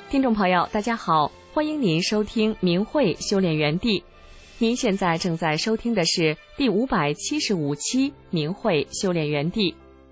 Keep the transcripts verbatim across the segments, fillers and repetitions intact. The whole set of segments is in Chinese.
听众朋友大家好，欢迎您收听明慧修炼园地。您现在正在收听的是第五百七十五期明慧修炼园地。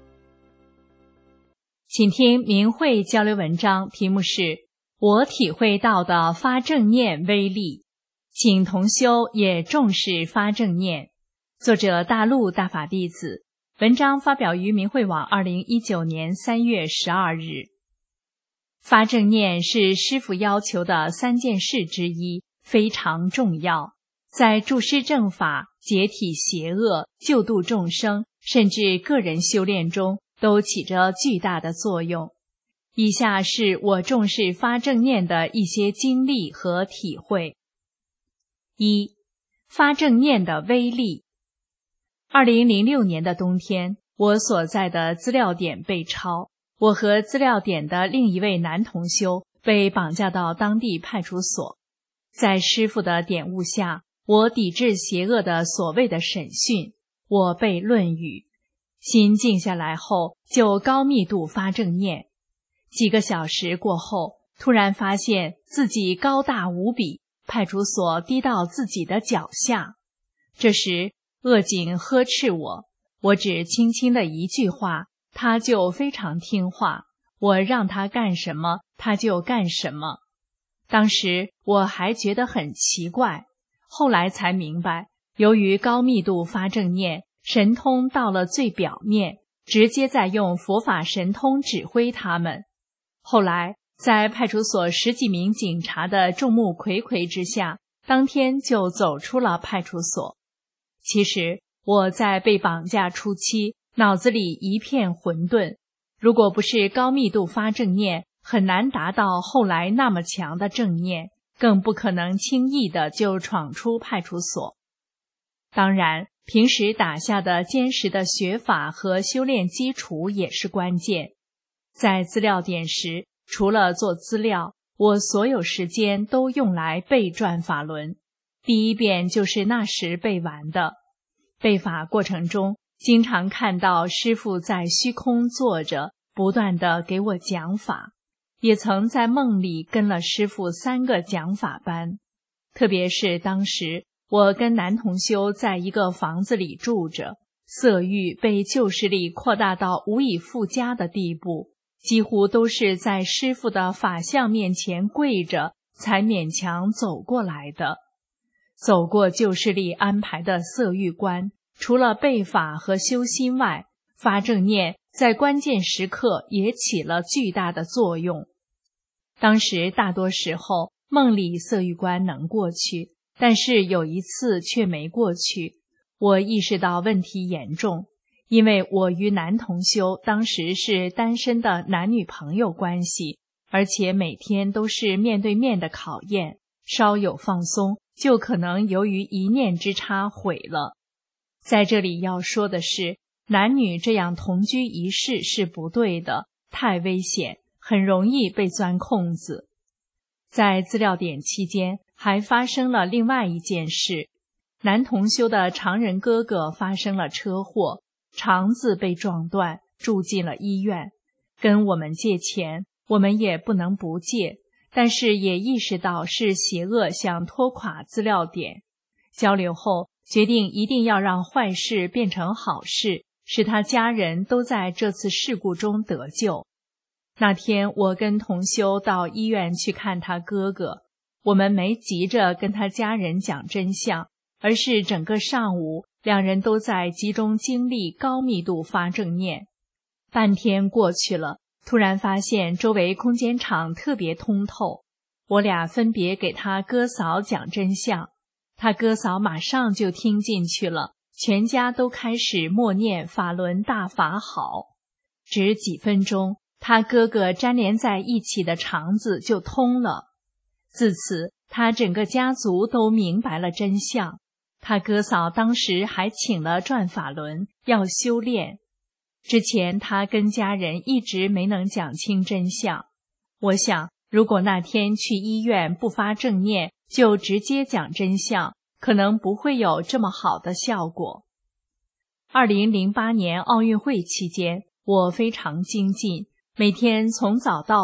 请听明慧交流文章，题目是我体会到的发正念威力，请同修也重视发正念。作者大陆大法弟子，文章发表于明慧网二零一九年三月十二日。发正念是师父要求的三件事之一，非常重要，在助师正法、解体邪恶、救度众生，甚至个人修炼中都起着巨大的作用。以下是我重视发正念的一些经历和体会。一、发正念的威力。二零零六年的冬天，我所在的资料点被抄，我和资料点的另一位男同修被绑架到当地派出所。在师父的点悟下，我抵制邪恶的所谓的审讯，我背论语，心静下来后就高密度发正念。几个小时过后，突然发现自己高大无比，派出所低到自己的脚下。这时恶警呵斥我，我只轻轻的一句话，他就非常听话，我让他干什么他就干什么。当时我还觉得很奇怪，后来才明白，由于高密度发正念，神通到了最表面，直接在用佛法神通指挥他们。后来在派出所十几名警察的众目睽睽之下，当天就走出了派出所。其实我在被绑架初期脑子里一片混沌，如果不是高密度发正念，很难达到后来那么强的正念，更不可能轻易的就闯出派出所。当然，平时打下的坚实的学法和修炼基础也是关键。在资料点时，除了做资料，我所有时间都用来背转法轮。第一遍就是那时背完的。背法过程中，经常看到师父在虚空坐着，不断地给我讲法，也曾在梦里跟了师父三个讲法班。特别是当时我跟男同修在一个房子里住着，色欲被旧势力扩大到无以复加的地步，几乎都是在师父的法相面前跪着才勉强走过来的。走过旧势力安排的色欲关，除了背法和修心外，发正念在关键时刻也起了巨大的作用。当时大多时候梦里色欲关能过去，但是有一次却没过去。我意识到问题严重，因为我与男同修当时是单身的男女朋友关系，而且每天都是面对面的考验，稍有放松就可能由于一念之差毁了。在这里要说的是，男女这样同居一室是不对的，太危险，很容易被钻空子。在资料点期间，还发生了另外一件事，男同修的常人哥哥发生了车祸，肠子被撞断，住进了医院。跟我们借钱，我们也不能不借，但是也意识到是邪恶想拖垮资料点。交流后决定一定要让坏事变成好事，使他家人都在这次事故中得救。那天我跟同修到医院去看他哥哥，我们没急着跟他家人讲真相，而是整个上午两人都在集中精力高密度发正念。半天过去了，突然发现周围空间场特别通透，我俩分别给他哥嫂讲真相，他哥嫂马上就听进去了，全家都开始默念法轮大法好。只几分钟，他哥哥粘连在一起的肠子就通了。自此，他整个家族都明白了真相。他哥嫂当时还请了转法轮，要修炼。之前他跟家人一直没能讲清真相。我想，如果那天去医院不发正念，就直接讲真相，可能不会有这么好的效果。二零零八年奥运会期间，我非常精进，每天从早到晚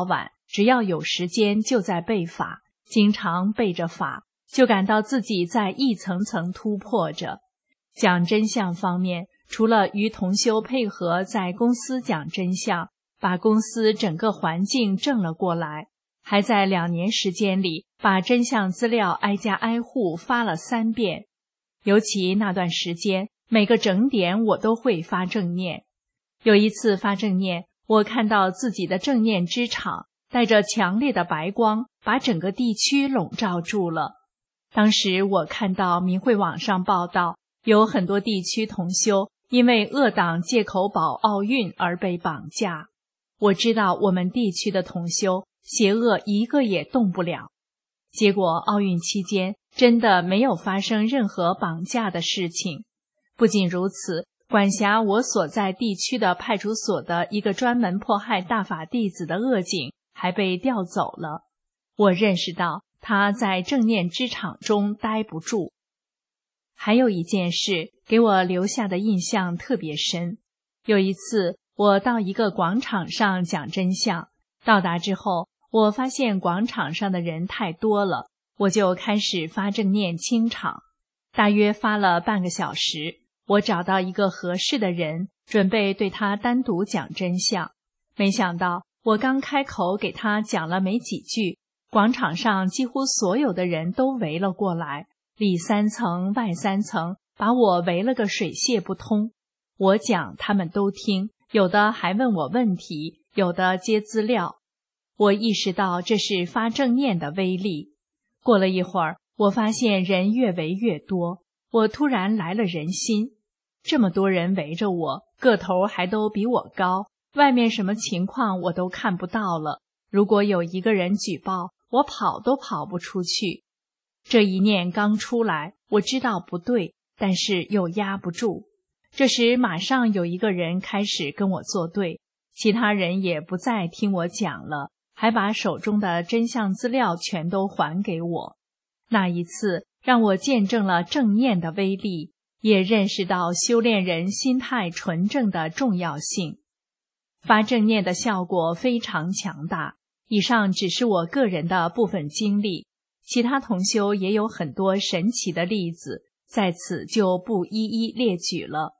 只要有时间就在背法，经常背着法，就感到自己在一层层突破着。讲真相方面，除了与同修配合在公司讲真相，把公司整个环境正了过来，还在两年时间里把真相资料挨家挨户发了三遍。尤其那段时间，每个整点我都会发正念。有一次发正念，我看到自己的正念之场带着强烈的白光，把整个地区笼罩住了。当时我看到明慧网上报道，有很多地区同修因为恶党借口保奥运而被绑架。我知道我们地区的同修邪恶一个也动不了。结果奥运期间真的没有发生任何绑架的事情。不仅如此，管辖我所在地区的派出所的一个专门迫害大法弟子的恶警还被调走了。我认识到他在正念之场中待不住。还有一件事给我留下的印象特别深。有一次我到一个广场上讲真相，到达之后，我发现广场上的人太多了，我就开始发正念清场。大约发了半个小时，我找到一个合适的人，准备对他单独讲真相。没想到我刚开口给他讲了没几句，广场上几乎所有的人都围了过来，里三层外三层，把我围了个水泄不通。我讲他们都听，有的还问我问题，有的接资料。我意识到这是发正念的威力。过了一会儿，我发现人越围越多，我突然来了人心。这么多人围着我，个头还都比我高，外面什么情况我都看不到了。如果有一个人举报，我跑都跑不出去。这一念刚出来，我知道不对，但是又压不住。这时马上有一个人开始跟我作对，其他人也不再听我讲了，还把手中的真相资料全都还给我。那一次让我见证了正念的威力，也认识到修炼人心态纯正的重要性。发正念的效果非常强大。以上只是我个人的部分经历，其他同修也有很多神奇的例子，在此就不一一列举了。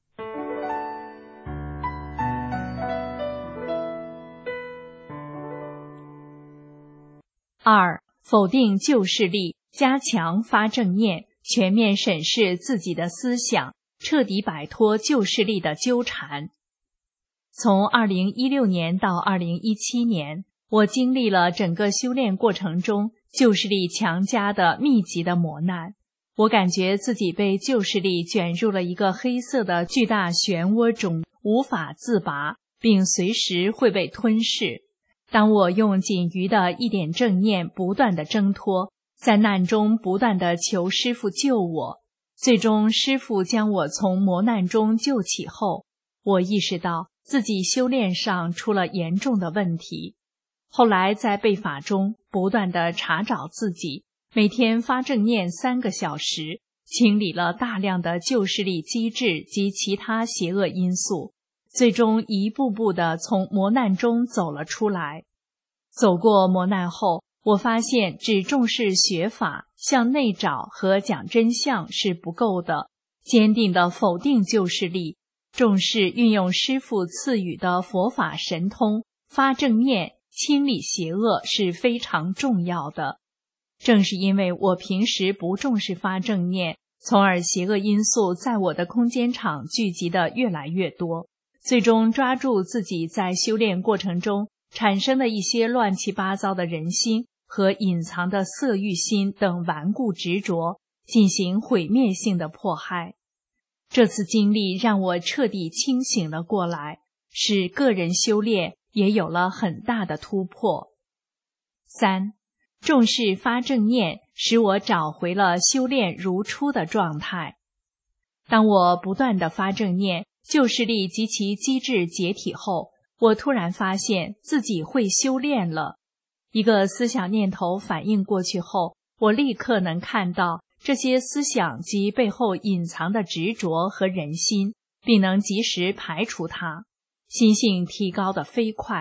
二、否定旧势力，加强发正念，全面审视自己的思想，彻底摆脱旧势力的纠缠。从二零一六年到二零一七年，我经历了整个修炼过程中旧势力强加的密集的磨难。我感觉自己被旧势力卷入了一个黑色的巨大漩涡中，无法自拔，并随时会被吞噬。当我用仅余的一点正念不断地挣脱，在难中不断地求师父救我，最终师父将我从磨难中救起后，我意识到自己修炼上出了严重的问题。后来在背法中不断地查找自己，每天发正念三个小时，清理了大量的旧势力机制及其他邪恶因素，最终一步步地从磨难中走了出来。走过磨难后，我发现只重视学法、向内找和讲真相是不够的，坚定地否定旧势力，重视运用师父赐予的佛法神通，发正念，清理邪恶是非常重要的。正是因为我平时不重视发正念，从而邪恶因素在我的空间场聚集的越来越多，最终抓住自己在修炼过程中产生的一些乱七八糟的人心和隐藏的色欲心等顽固执着，进行毁灭性的迫害。这次经历让我彻底清醒了过来，使个人修炼也有了很大的突破。三、重视发正念，使我找回了修炼如初的状态。当我不断地发正念，旧势力及其机制解体后，我突然发现自己会修炼了。一个思想念头反应过去后，我立刻能看到这些思想及背后隐藏的执着和人心，并能及时排除它，心性提高得飞快。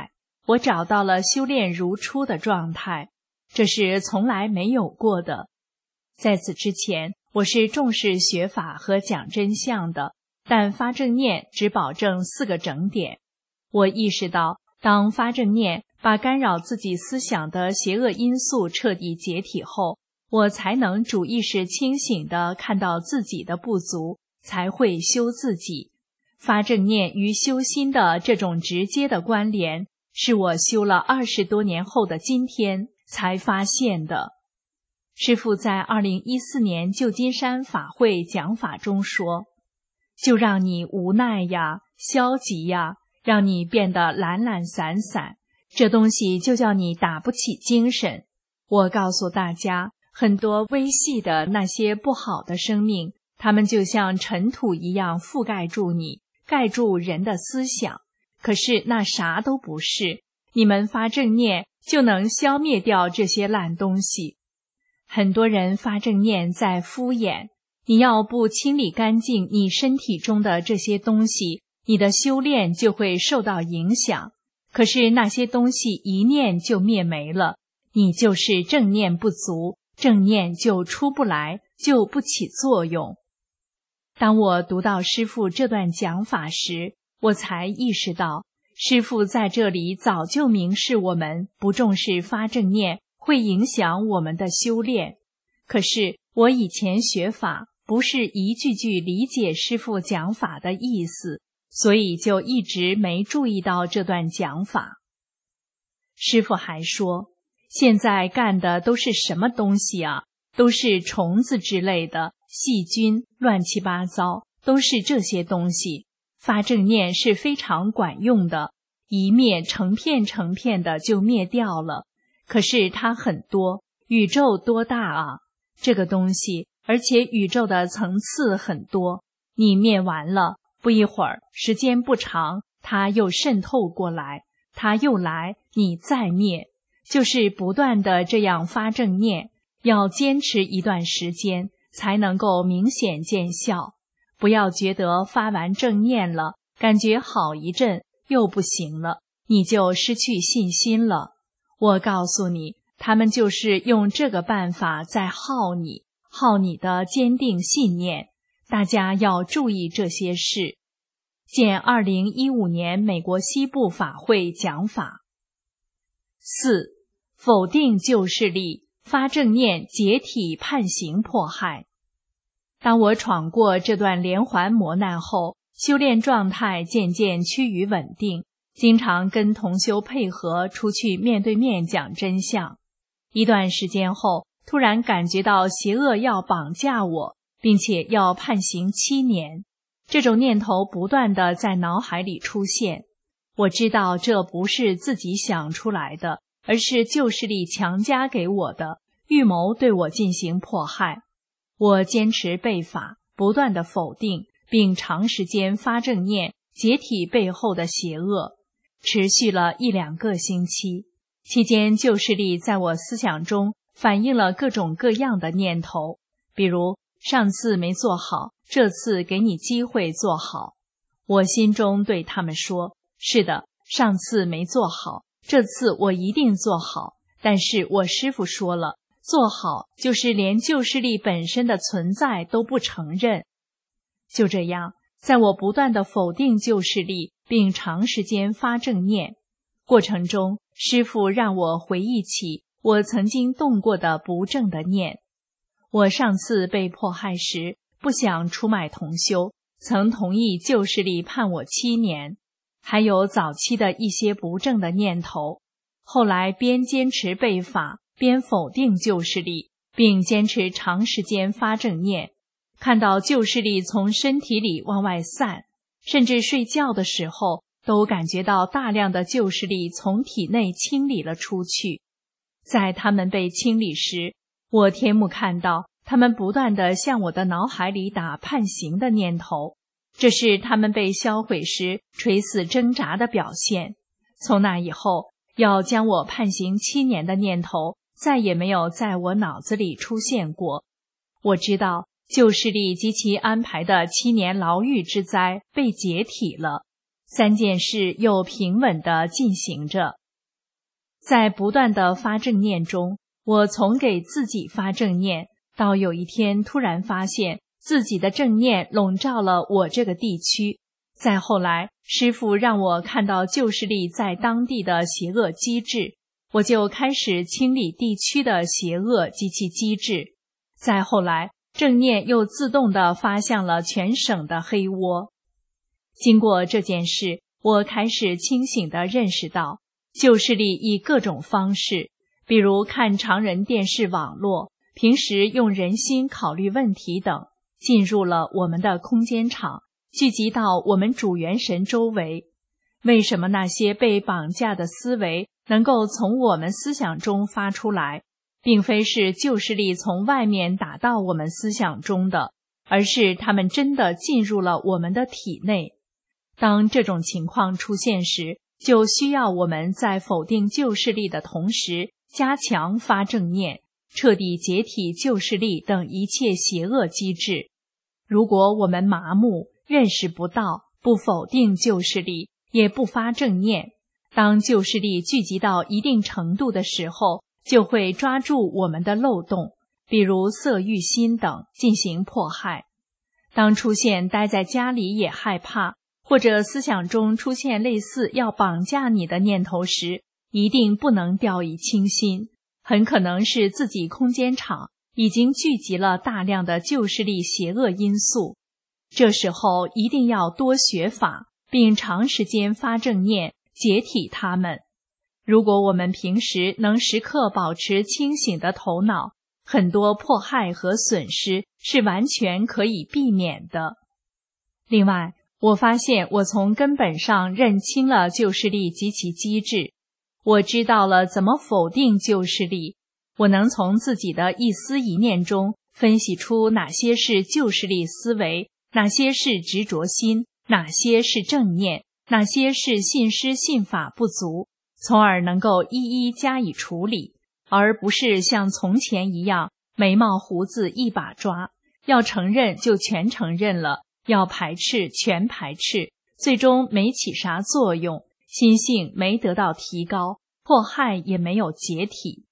我找到了修炼如初的状态，这是从来没有过的。在此之前，我是重视学法和讲真相的，但发正念只保证四个整点。我意识到，当发正念把干扰自己思想的邪恶因素彻底解体后，我才能主意识清醒地看到自己的不足，才会修自己。发正念与修心的这种直接的关联，是我修了二十多年后的今天才发现的。师父在二零一四年旧金山法会讲法中说，就让你无奈呀，消极呀，让你变得懒懒散散，这东西就叫你打不起精神。我告诉大家，很多微细的那些不好的生命，它们就像尘土一样覆盖住你，盖住人的思想，可是那啥都不是，你们发正念就能消灭掉这些烂东西。很多人发正念在敷衍，你要不清理干净你身体中的这些东西，你的修炼就会受到影响。可是那些东西一念就灭没了，你就是正念不足，正念就出不来，就不起作用。当我读到师父这段讲法时，我才意识到，师父在这里早就明示我们不重视发正念会影响我们的修炼。可是我以前学法不是一句句理解师父讲法的意思，所以就一直没注意到这段讲法。师父还说，现在干的都是什么东西啊？都是虫子之类的，细菌，乱七八糟，都是这些东西。发正念是非常管用的，一灭成片成片的就灭掉了。可是它很多，宇宙多大啊，这个东西，而且宇宙的层次很多，你灭完了，不一会儿，时间不长，它又渗透过来，它又来，你再灭，就是不断的这样发正念，要坚持一段时间才能够明显见效。不要觉得发完正念了，感觉好一阵又不行了，你就失去信心了。我告诉你，他们就是用这个办法在耗你，耗你的坚定信念。大家要注意这些事。见二零一五年美国西部法会讲法。四、否定旧势力，发正念解体判刑迫害。当我闯过这段连环磨难后，修炼状态渐渐趋于稳定，经常跟同修配合出去面对面讲真相。一段时间后，突然感觉到邪恶要绑架我，并且要判刑七年。这种念头不断地在脑海里出现。我知道这不是自己想出来的，而是旧势力强加给我的，预谋对我进行迫害。我坚持背法，不断地否定，并长时间发正念，解体背后的邪恶，持续了一两个星期。期间旧势力在我思想中反映了各种各样的念头，比如上次没做好，这次给你机会做好。我心中对他们说，是的，上次没做好，这次我一定做好，但是我师父说了，做好就是连旧势力本身的存在都不承认。就这样，在我不断地否定旧势力，并长时间发正念过程中，师父让我回忆起我曾经动过的不正的念。我上次被迫害时，不想出卖同修，曾同意旧势力判我七年，还有早期的一些不正的念头。后来边坚持背法，边否定旧势力，并坚持长时间发正念，看到旧势力从身体里往外散，甚至睡觉的时候都感觉到大量的旧势力从体内清理了出去。在他们被清理时，我天目看到他们不断地向我的脑海里打判刑的念头，这是他们被销毁时垂死挣扎的表现。从那以后，要将我判刑七年的念头再也没有在我脑子里出现过。我知道旧势力及其安排的七年牢狱之灾被解体了，三件事又平稳地进行着。 在不断的发正念中，我从给自己发正念，到有一天突然发现自己的正念笼罩了我这个地区。再后来，师父让我看到旧势力在当地的邪恶机制，我就开始清理地区的邪恶及其机制。再后来，正念又自动地发向了全省的黑窝。经过这件事，我开始清醒地认识到，旧势力以各种方式，比如看常人电视网络，平时用人心考虑问题等，进入了我们的空间场，聚集到我们主元神周围。为什么那些被绑架的思维能够从我们思想中发出来，并非是旧势力从外面打到我们思想中的，而是他们真的进入了我们的体内。当这种情况出现时，就需要我们在否定旧势力的同时，加强发正念，彻底解体旧势力等一切邪恶机制。如果我们麻木，认识不到，不否定旧势力，也不发正念，当旧势力聚集到一定程度的时候，就会抓住我们的漏洞，比如色欲心等进行迫害。当出现待在家里也害怕，或者思想中出现类似要绑架你的念头时，一定不能掉以轻心，很可能是自己空间场已经聚集了大量的旧势力邪恶因素。这时候一定要多学法，并长时间发正念，解体它们。如果我们平时能时刻保持清醒的头脑，很多迫害和损失是完全可以避免的。另外，我发现我从根本上认清了旧势力及其机制，我知道了怎么否定旧势力，我能从自己的一思一念中分析出哪些是旧势力思维，哪些是执着心，哪些是正念，哪些是信师信法不足，从而能够一一加以处理，而不是像从前一样眉毛胡子一把抓，要承认就全承认了，要排斥全排斥，最终没起啥作用，心性没得到提高，迫害也没有解体。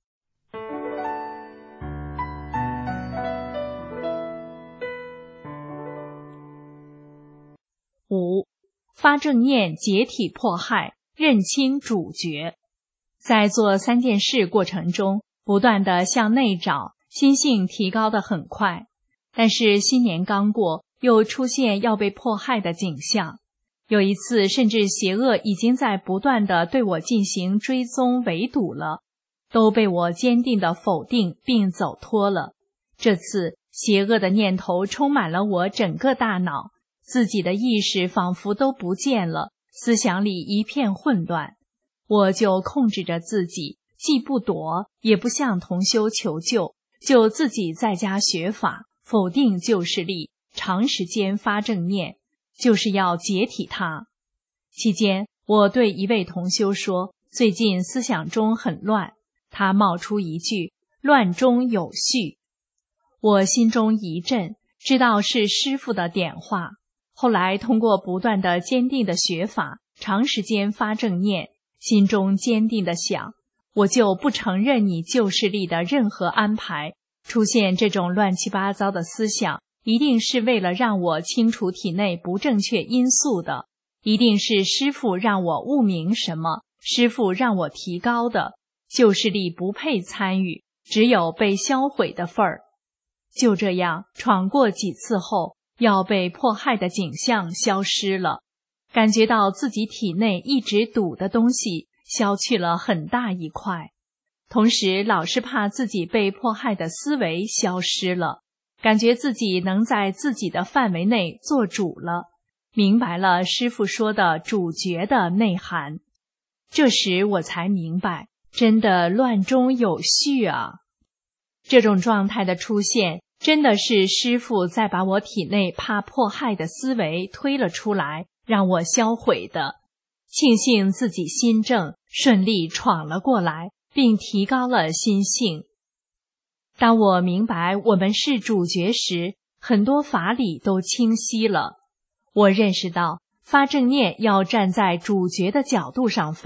五、发正念解体迫害，认清主角。在做三件事过程中，不断地向内找，心性提高得很快。但是新年刚过，又出现要被迫害的景象。有一次，甚至邪恶已经在不断地对我进行追踪围堵了，都被我坚定地否定并走脱了。这次，邪恶的念头充满了我整个大脑，自己的意识仿佛都不见了，思想里一片混乱。我就控制着自己，既不躲，也不向同修求救，就自己在家学法，否定旧势力，长时间发正念，就是要解体它。期间，我对一位同修说，最近思想中很乱，他冒出一句，乱中有序。我心中一震，知道是师父的点化。后来通过不断的坚定的学法，长时间发正念，心中坚定的想，我就不承认你旧势力的任何安排，出现这种乱七八糟的思想，一定是为了让我清除体内不正确因素的，一定是师父让我悟明什么，师父让我提高的，旧势力不配参与，只有被销毁的份儿。就这样闯过几次后，要被迫害的景象消失了，感觉到自己体内一直堵的东西消去了很大一块，同时老是怕自己被迫害的思维消失了，感觉自己能在自己的范围内做主了，明白了师父说的主角的内涵。这时我才明白，真的乱中有序啊！这种状态的出现，真的是师父在把我体内怕迫害的思维推了出来，让我销毁的。庆幸自己心正，顺利闯了过来，并提高了心性。当我明白我们是主角时，很多法理都清晰了。我认识到，发正念要站在主角的角度上发，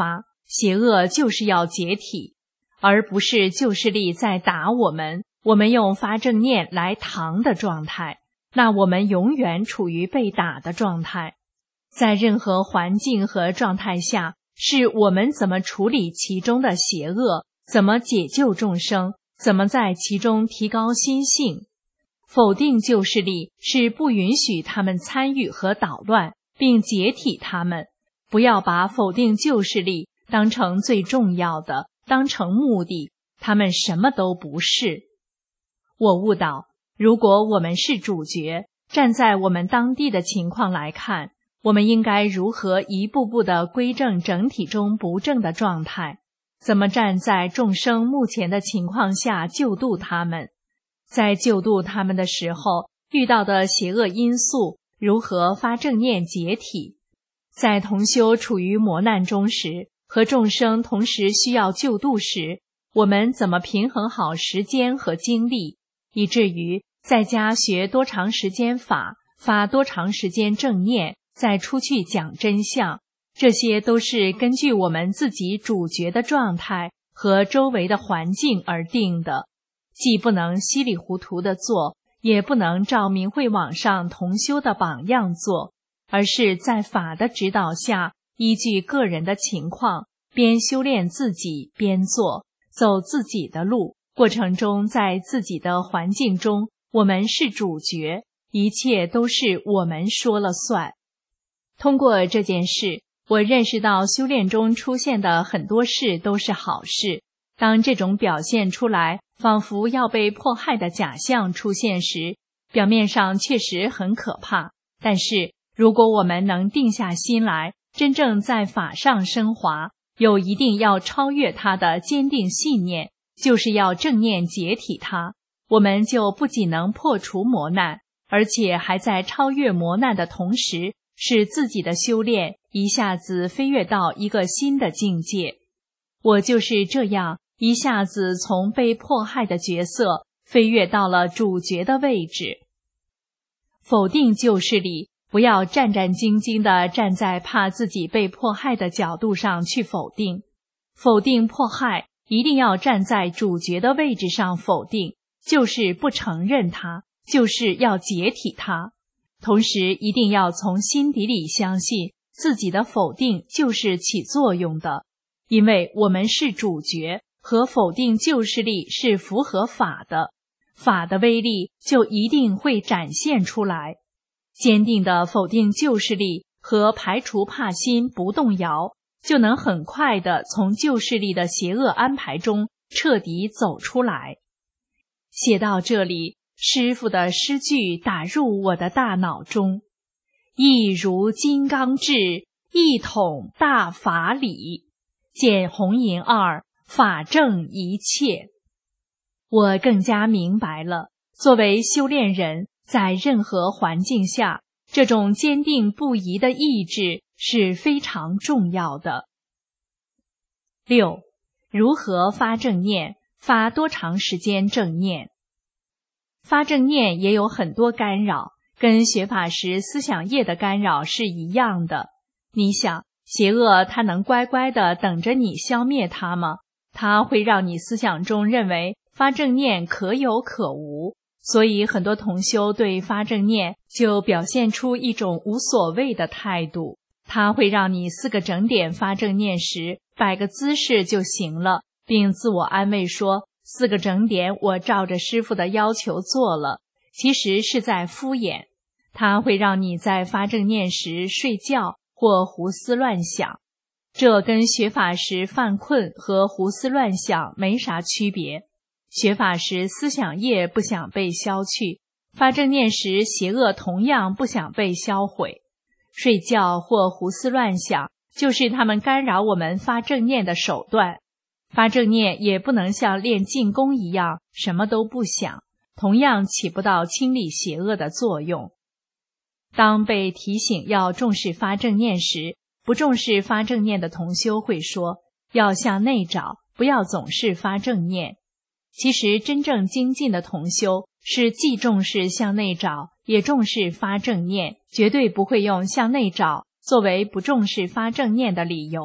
邪恶就是要解体，而不是旧势力在打我们，我们用发正念来扛的状态，那我们永远处于被打的状态。在任何环境和状态下，是我们怎么处理其中的邪恶，怎么解救众生，怎么在其中提高心性。否定旧势力是不允许他们参与和捣乱，并解体他们。不要把否定旧势力当成最重要的，当成目的，他们什么都不是。我悟到，如果我们是主角，站在我们当地的情况来看，我们应该如何一步步地归正整体中不正的状态，怎么站在众生目前的情况下救度他们，在救度他们的时候遇到的邪恶因素如何发正念解体，在同修处于磨难中时，和众生同时需要救度时，我们怎么平衡好时间和精力，以至于在家学多长时间法，发多长时间正念，再出去讲真相，这些都是根据我们自己主角的状态和周围的环境而定的，既不能稀里糊涂地做，也不能照明慧网上同修的榜样做，而是在法的指导下，依据个人的情况，边修炼自己边做，走自己的路，过程中在自己的环境中，我们是主角，一切都是我们说了算。通过这件事，我认识到修炼中出现的很多事都是好事。当这种表现出来，仿佛要被迫害的假象出现时，表面上确实很可怕。但是，如果我们能定下心来，真正在法上升华，有一定要超越它的坚定信念，就是要正念解体它，我们就不仅能破除磨难，而且还在超越磨难的同时，使自己的修炼一下子飞跃到一个新的境界。我就是这样一下子从被迫害的角色飞跃到了主角的位置。否定旧势力，不要战战兢兢地站在怕自己被迫害的角度上去否定。否定迫害，一定要站在主角的位置上否定，就是不承认它，就是要解体它。同时一定要从心底里相信自己的否定就是起作用的，因为我们是主角，和否定旧势力是符合法的，法的威力就一定会展现出来。坚定的否定旧势力和排除怕心不动摇，就能很快地从旧势力的邪恶安排中彻底走出来。写到这里，师父的诗句打入我的大脑中，一如金刚智，一统大法理，见红银二，法正一切。我更加明白了，作为修炼人，在任何环境下，这种坚定不移的意志是非常重要的。六，如何发正念？发多长时间正念？发正念也有很多干扰，跟学法时思想业的干扰是一样的。你想，邪恶它能乖乖地等着你消灭它吗？它会让你思想中认为发正念可有可无，所以很多同修对发正念就表现出一种无所谓的态度。它会让你四个整点发正念时摆个姿势就行了，并自我安慰说四个整点我照着师父的要求做了，其实是在敷衍。它会让你在发正念时睡觉或胡思乱想，这跟学法时犯困和胡思乱想没啥区别。学法时思想业不想被消去，发正念时邪恶同样不想被销毁。睡觉或胡思乱想就是他们干扰我们发正念的手段。发正念也不能像练静功一样什么都不想，同样起不到清理邪恶的作用。当被提醒要重视发正念时，不重视发正念的同修会说，要向内找，不要总是发正念。其实真正精进的同修是既重视向内找，也重视发正念，绝对不会用向内找作为不重视发正念的理由。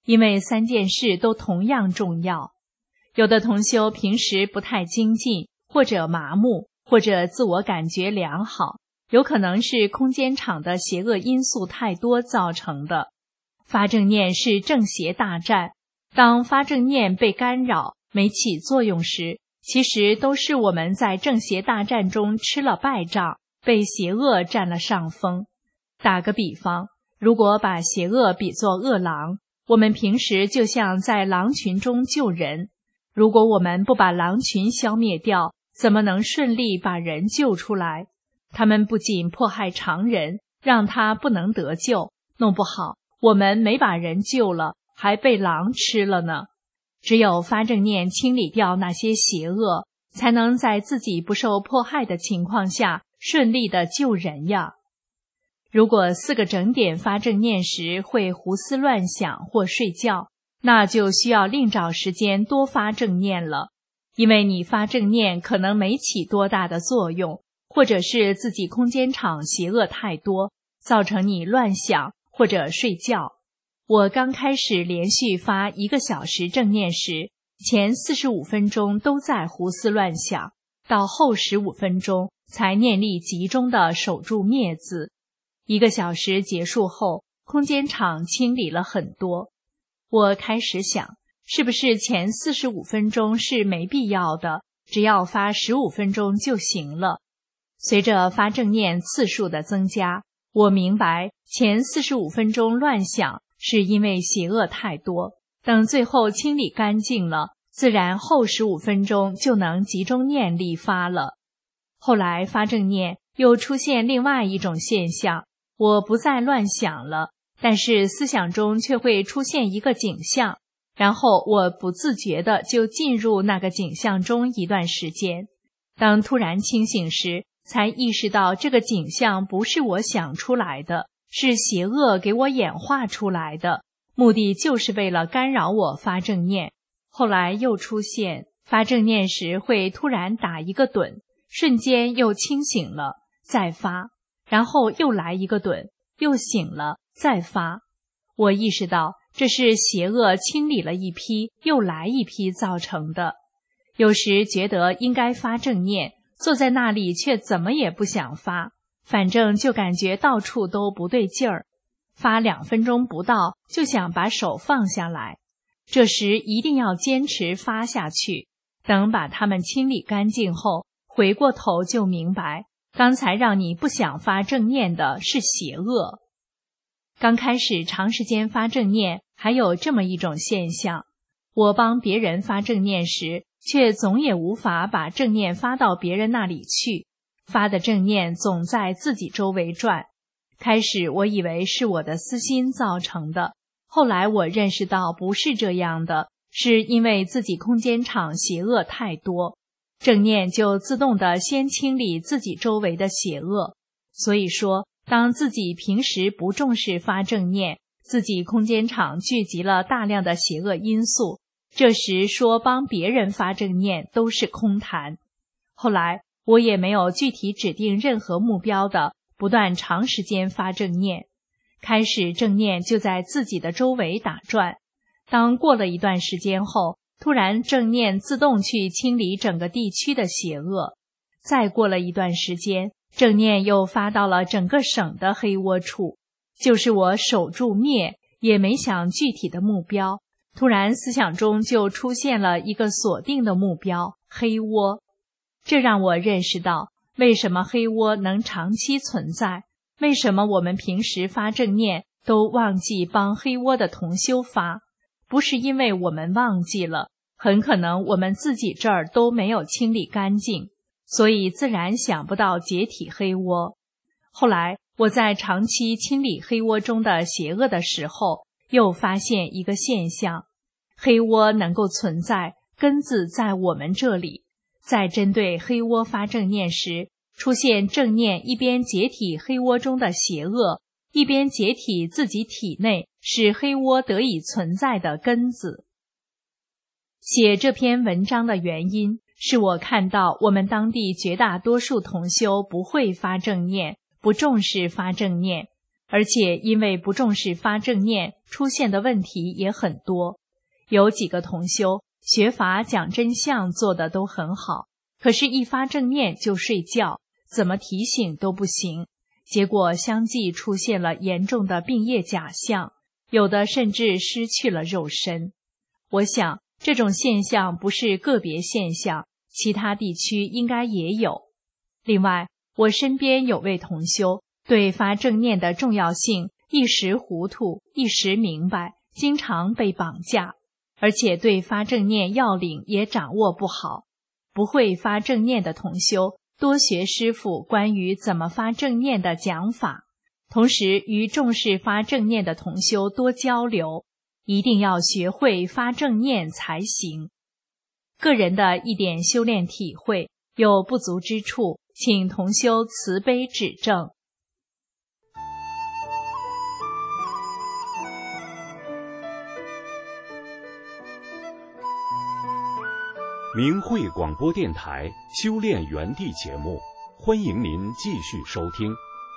因为三件事都同样重要。有的同修平时不太精进，或者麻木，或者自我感觉良好，有可能是空间场的邪恶因素太多造成的。发正念是正邪大战，当发正念被干扰，没起作用时，其实都是我们在正邪大战中吃了败仗，被邪恶占了上风。打个比方，如果把邪恶比作恶狼，我们平时就像在狼群中救人，如果我们不把狼群消灭掉，怎么能顺利把人救出来？他们不仅迫害常人，让他不能得救，弄不好我们没把人救了，还被狼吃了呢。只有发正念清理掉那些邪恶，才能在自己不受迫害的情况下顺利的救人呀。如果四个整点发正念时会胡思乱想或睡觉，那就需要另找时间多发正念了。因为你发正念可能没起多大的作用，或者是自己空间场邪恶太多，造成你乱想或者睡觉。我刚开始连续发一个小时正念时，前四十五分钟都在胡思乱想，到后十五分钟才念力集中地守住灭字。一个小时结束后，空间场清理了很多。我开始想，是不是前四十五分钟是没必要的，只要发十五分钟就行了。随着发正念次数的增加，我明白前四十五分钟乱想是因为邪恶太多，等最后清理干净了，自然后十五分钟就能集中念力发了。后来发正念又出现另外一种现象，我不再乱想了，但是思想中却会出现一个景象，然后我不自觉地就进入那个景象中一段时间。当突然清醒时，才意识到这个景象不是我想出来的，是邪恶给我演化出来的，目的就是为了干扰我发正念。后来又出现发正念时会突然打一个盹，瞬间又清醒了，再发，然后又来一个盹，又醒了，再发。我意识到这是邪恶清理了一批，又来一批造成的。有时觉得应该发正念，坐在那里却怎么也不想发，反正就感觉到处都不对劲儿。发两分钟不到，就想把手放下来。这时一定要坚持发下去，等把它们清理干净后，回过头就明白，刚才让你不想发正念的是邪恶。刚开始长时间发正念，还有这么一种现象，我帮别人发正念时，却总也无法把正念发到别人那里去，发的正念总在自己周围转。开始我以为是我的私心造成的，后来我认识到不是这样的，是因为自己空间场邪恶太多，正念就自动的先清理自己周围的邪恶。所以说，当自己平时不重视发正念，自己空间场聚集了大量的邪恶因素，这时说帮别人发正念都是空谈。后来我也没有具体指定任何目标的不断长时间发正念，开始正念就在自己的周围打转。当过了一段时间后，突然正念自动去清理整个地区的邪恶。再过了一段时间，正念又发到了整个省的黑窝处，就是我守住灭，也没想具体的目标，突然思想中就出现了一个锁定的目标，黑窝。这让我认识到为什么黑窝能长期存在，为什么我们平时发正念都忘记帮黑窝的同修发，不是因为我们忘记了，很可能我们自己这儿都没有清理干净，所以自然想不到解体黑窝。后来我在长期清理黑窝中的邪恶的时候，又发现一个现象，黑窝能够存在，根子在我们这里。在针对黑窝发正念时，出现正念一边解体黑窝中的邪恶，一边解体自己体内使黑窝得以存在的根子。写这篇文章的原因，是我看到我们当地绝大多数同修不会发正念，不重视发正念， 而且因为不重视发正念，出现的问题也很多。有几个同修学法讲真相做得都很好，可是一发正念就睡觉，怎么提醒都不行，结果相继出现了严重的病业假象，有的甚至失去了肉身。我想这种现象不是个别现象，其他地区应该也有。另外，我身边有位同修对发正念的重要性一时糊涂，一时明白，经常被绑架，而且对发正念要领也掌握不好。不会发正念的同修多学师父关于怎么发正念的讲法，同时与重视发正念的同修多交流，一定要学会发正念才行。个人的一点修炼体会有不足之处，请同修慈悲指正。 明慧广播电台修炼园地节目，欢迎您继续收听。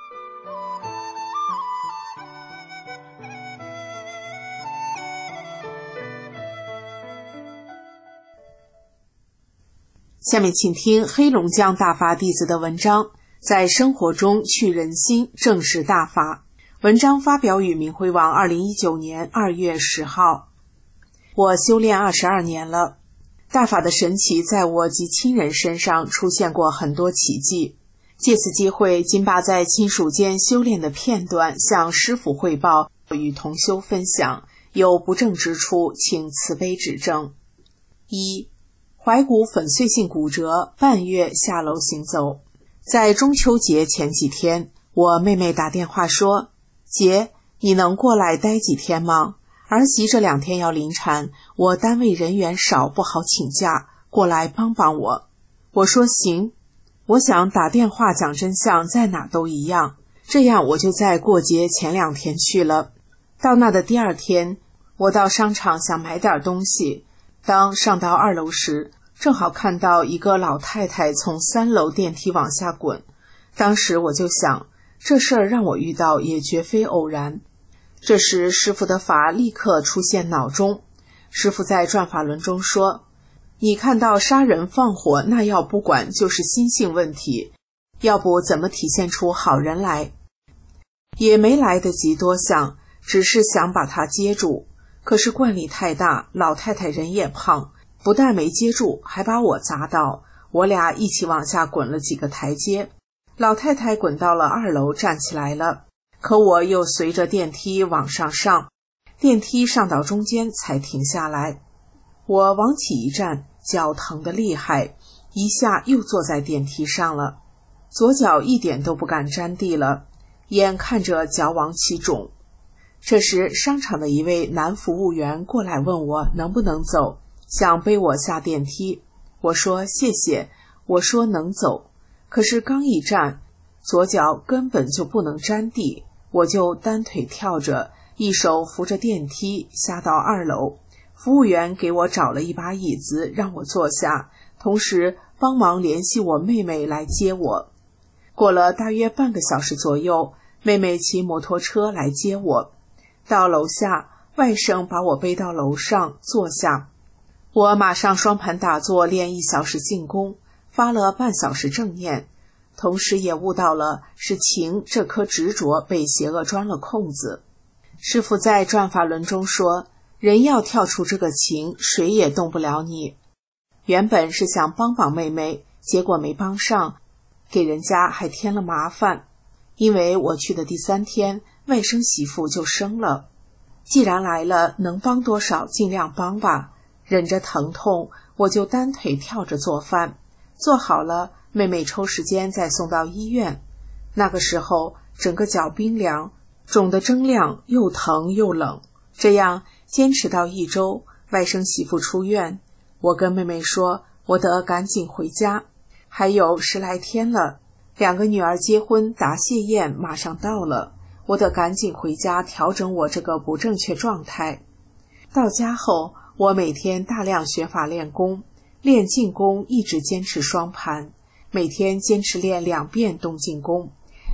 下面请听黑龙江大法弟子的文章，在生活中去人心，正是大法。文章发表于明慧网二零一九年二月十号。我修炼二十二年了，大法的神奇在我及亲人身上出现过很多奇迹。借此机会，仅把在亲属间修炼的片段向师父汇报，与同修分享，有不正之处，请慈悲指正。一、踝骨粉碎性骨折，半月下楼行走。在中秋节前几天，我妹妹打电话说，姐，你能过来待几天吗？儿媳这两天要临产，我单位人员少，不好请假，过来帮帮我。我说行，我想打电话讲真相，在哪都一样，这样我就在过节前两天去了。到那的第二天，我到商场想买点东西，当上到二楼时，正好看到一个老太太从三楼电梯往下滚。当时我就想，这事儿让我遇到也绝非偶然。这时师父的法立刻出现脑中。师父在转法轮中说，你看到杀人放火，那要不管就是心性问题，要不怎么体现出好人来？也没来得及多想，只是想把他接住，可是惯力太大，老太太人也胖，不但没接住，还把我砸倒，我俩一起往下滚了几个台阶。老太太滚到了二楼，站起来了，可我又随着电梯往上上，电梯上到中间才停下来。我往起一站，脚疼得厉害，一下又坐在电梯上了，左脚一点都不敢沾地了，眼看着脚往起肿。这时商场的一位男服务员过来问我能不能走，想背我下电梯。我说谢谢，我说能走，可是刚一站，左脚根本就不能沾地，我就单腿跳着，一手扶着电梯下到二楼。服务员给我找了一把椅子让我坐下，同时帮忙联系我妹妹来接我。过了大约半个小时左右，妹妹骑摩托车来接我。到楼下，外甥把我背到楼上坐下，我马上双盘打坐练一小时静功，发了半小时正念，同时也悟到了是情这颗执着被邪恶钻了空子。师父在转法轮中说，人要跳出这个情，谁也动不了你。原本是想帮帮妹妹，结果没帮上，给人家还添了麻烦。因为我去的第三天，外甥媳妇就生了。既然来了，能帮多少尽量帮吧。忍着疼痛，我就单腿跳着做饭，做好了，妹妹抽时间再送到医院。那个时候整个脚冰凉，肿得铮亮，又疼又冷。这样坚持到一周，外甥媳妇出院，我跟妹妹说，我得赶紧回家，还有十来天了，两个女儿结婚答谢宴马上到了，我得赶紧回家调整我这个不正确状态。到家后，我每天大量学法练功，练静功一直坚持双盘，每天坚持练两遍动静功，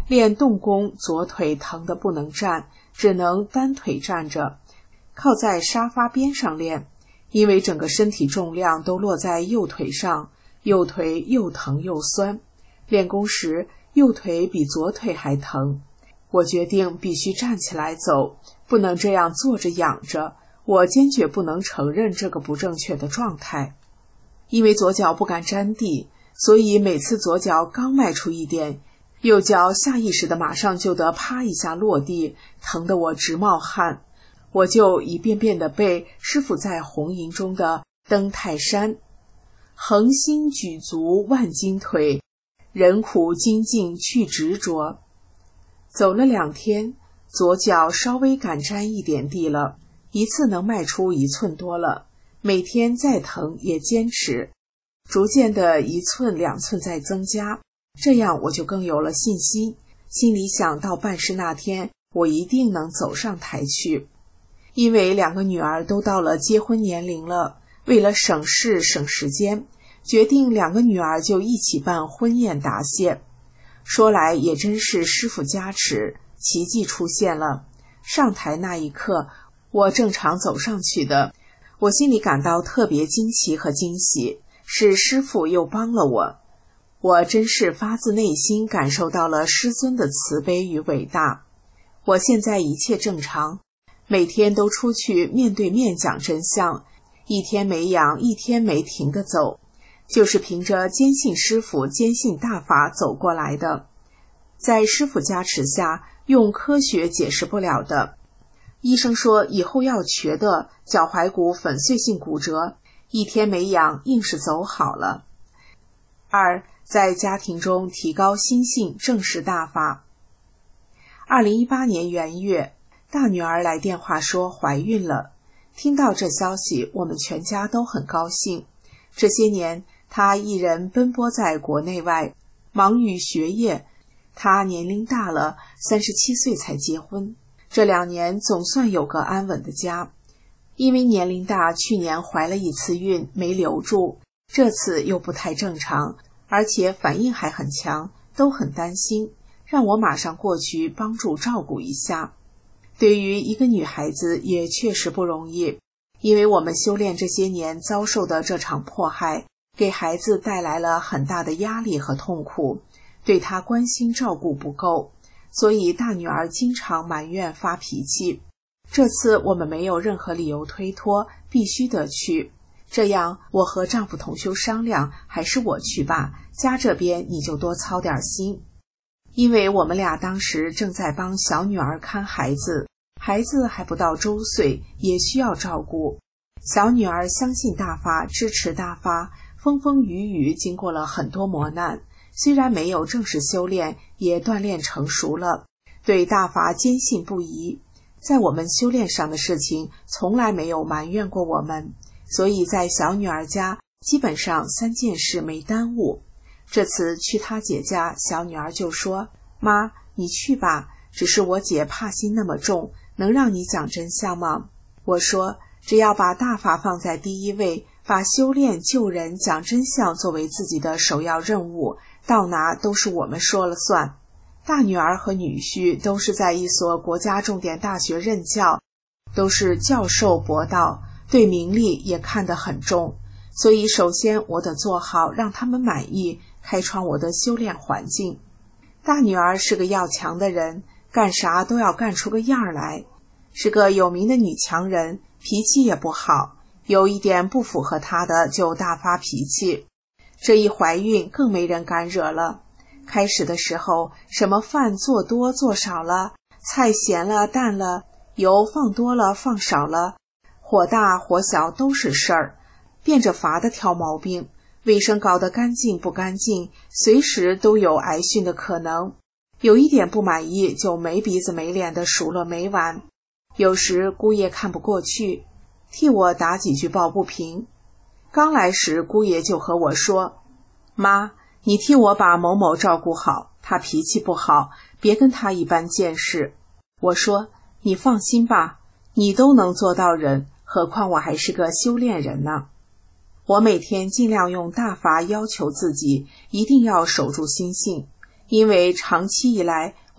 练动功，左腿疼得不能站，只能单腿站着，靠在沙发边上练，因为整个身体重量都落在右腿上，右腿又疼又酸。练功时，右腿比左腿还疼。我决定必须站起来走，不能这样坐着仰着，我坚决不能承认这个不正确的状态。因为左脚不敢沾地，所以每次左脚刚迈出一点，右脚下意识的马上就得啪一下落地，疼得我直冒汗。我就一遍遍地背师父在红吟中的登泰山：恒心举足万斤腿，人苦精进去执着。走了两天，左脚稍微敢沾一点地了，一次能迈出一寸多了，每天再疼也坚持，逐渐的一寸两寸在增加，这样我就更有了信心，心里想到办事那天我一定能走上台去。因为两个女儿都到了结婚年龄了，为了省事省时间，决定两个女儿就一起办婚宴答谢。说来也真是师父加持，奇迹出现了。上台那一刻，我正常走上去的，我心里感到特别惊奇和惊喜，是师父又帮了我。我真是发自内心感受到了师尊的慈悲与伟大。我现在一切正常，每天都出去面对面讲真相，一天没养一天没停地走，就是凭着坚信师父坚信大法走过来的。在师父加持下，用科学解释不了的。医生说以后要瘸的，脚踝骨粉碎性骨折，一天没养硬是走好了。二，在家庭中提高心性，正视大法。二零一八年元月，大女儿来电话说怀孕了。听到这消息，我们全家都很高兴。这些年，她一人奔波在国内外，忙于学业。她年龄大了，三十七岁才结婚。这两年总算有个安稳的家。因为年龄大，去年怀了一次孕没留住，这次又不太正常，而且反应还很强，都很担心，让我马上过去帮助照顾一下。对于一个女孩子也确实不容易，因为我们修炼这些年遭受的这场迫害，给孩子带来了很大的压力和痛苦，对她关心照顾不够，所以大女儿经常埋怨发脾气。这次我们没有任何理由推脱，必须得去。这样我和丈夫同修商量，还是我去吧，家这边你就多操点心。因为我们俩当时正在帮小女儿看孩子，孩子还不到周岁，也需要照顾。小女儿相信大法，支持大法，风风雨雨经过了很多磨难，虽然没有正式修炼，也锻炼成熟了，对大法坚信不疑。在我们修炼上的事情从来没有埋怨过我们，所以在小女儿家基本上三件事没耽误。这次去她姐家，小女儿就说：妈，你去吧，只是我姐怕心那么重，能让你讲真相吗？我说，只要把大法放在第一位，把修炼救人讲真相作为自己的首要任务，到哪都是我们说了算。大女儿和女婿都是在一所国家重点大学任教，都是教授博道，对名利也看得很重，所以首先我得做好让他们满意，开创我的修炼环境。大女儿是个要强的人，干啥都要干出个样来，是个有名的女强人，脾气也不好，有一点不符合她的就大发脾气。这一怀孕更没人敢惹了。开始的时候，什么饭做多做少了，菜咸了淡了，油放多了放少了，火大火小都是事儿，变着法的挑毛病，卫生搞得干净不干净，随时都有挨训的可能。有一点不满意就没鼻子没脸的数落没完。有时姑爷看不过去，替我打几句抱不平。刚来时姑爷就和我说：妈，你替我把某某照顾好，他脾气不好，别跟他一般见识。我说，你放心吧，你都能做到人，何况我还是个修炼人呢。我每天尽量用大法要求自己，一定要守住心性，因为长期以来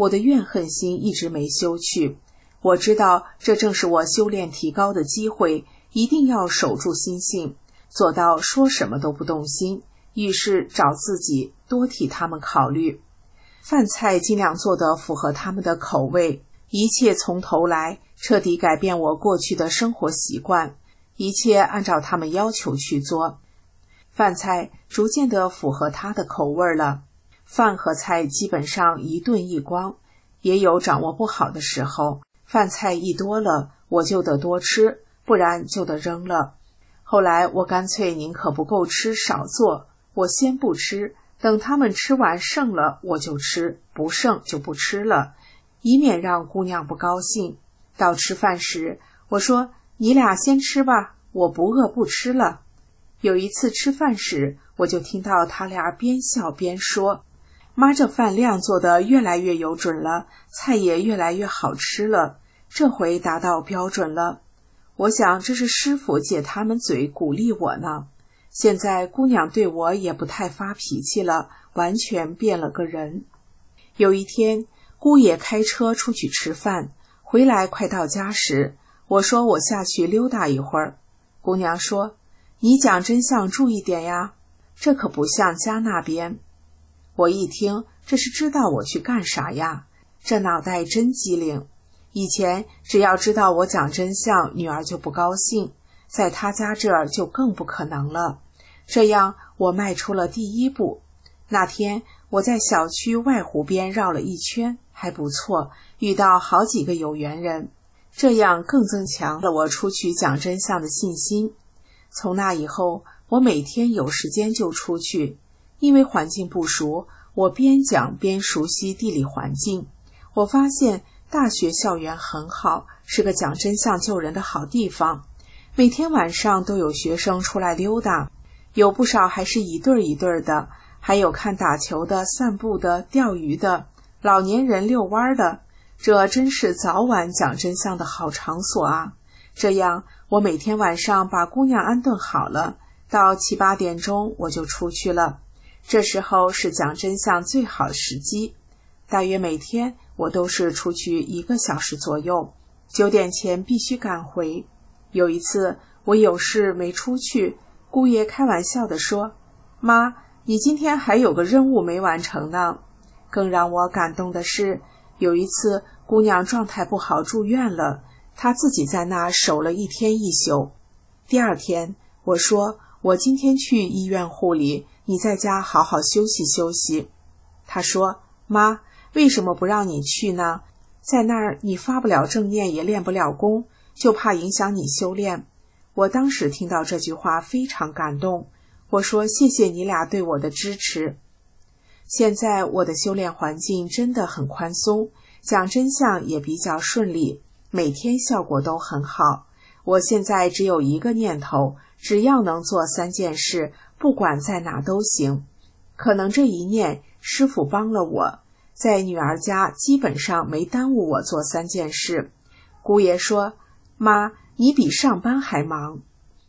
我的怨恨心一直没休去。我知道这正是我修炼提高的机会，一定要守住心性，做到说什么都不动心，遇事找自己，多替他们考虑。饭菜尽量做得符合他们的口味，一切从头来，彻底改变我过去的生活习惯，一切按照他们要求去做。饭菜逐渐地符合他的口味了，饭和菜基本上一顿一光，也有掌握不好的时候，饭菜一多了，我就得多吃，不然就得扔了。后来我干脆宁可不够吃少做，我先不吃，等他们吃完剩了我就吃，不剩就不吃了，以免让姑娘不高兴。到吃饭时，我说你俩先吃吧，我不饿不吃了。有一次吃饭时，我就听到他俩边笑边说，妈这饭量做得越来越有准了，菜也越来越好吃了，这回达到标准了。我想这是师父借他们嘴鼓励我呢。现在姑娘对我也不太发脾气了，完全变了个人。有一天，姑爷开车出去吃饭，回来快到家时，我说我下去溜达一会儿。姑娘说，你讲真相注意点呀，这可不像家那边。我一听，这是知道我去干啥呀，这脑袋真机灵。以前只要知道我讲真相，女儿就不高兴，在她家这儿就更不可能了。这样我迈出了第一步。那天我在小区外湖边绕了一圈，还不错，遇到好几个有缘人，这样更增强了我出去讲真相的信心。从那以后，我每天有时间就出去，因为环境不熟，我边讲边熟悉地理环境。我发现大学校园很好，是个讲真相救人的好地方。每天晚上都有学生出来溜达，有不少还是一对一对的，还有看打球的、散步的、钓鱼的，老年人遛弯的，这真是早晚讲真相的好场所啊。这样我每天晚上把姑娘安顿好了，到七八点钟我就出去了，这时候是讲真相最好的时机。大约每天我都是出去一个小时左右，九点前必须赶回。有一次我有事没出去，姑爷开玩笑地说，妈，你今天还有个任务没完成呢。更让我感动的是，有一次姑娘状态不好住院了，她自己在那守了一天一宿。第二天我说，我今天去医院护理，你在家好好休息休息。她说，妈，为什么不让你去呢？在那儿你发不了正念，也练不了功，就怕影响你修炼。我当时听到这句话非常感动，我说谢谢你俩对我的支持。现在我的修炼环境真的很宽松，讲真相也比较顺利，每天效果都很好。我现在只有一个念头，只要能做三件事，不管在哪都行。可能这一念师父帮了我，在女儿家基本上没耽误我做三件事。姑爷说，妈，你比上班还忙。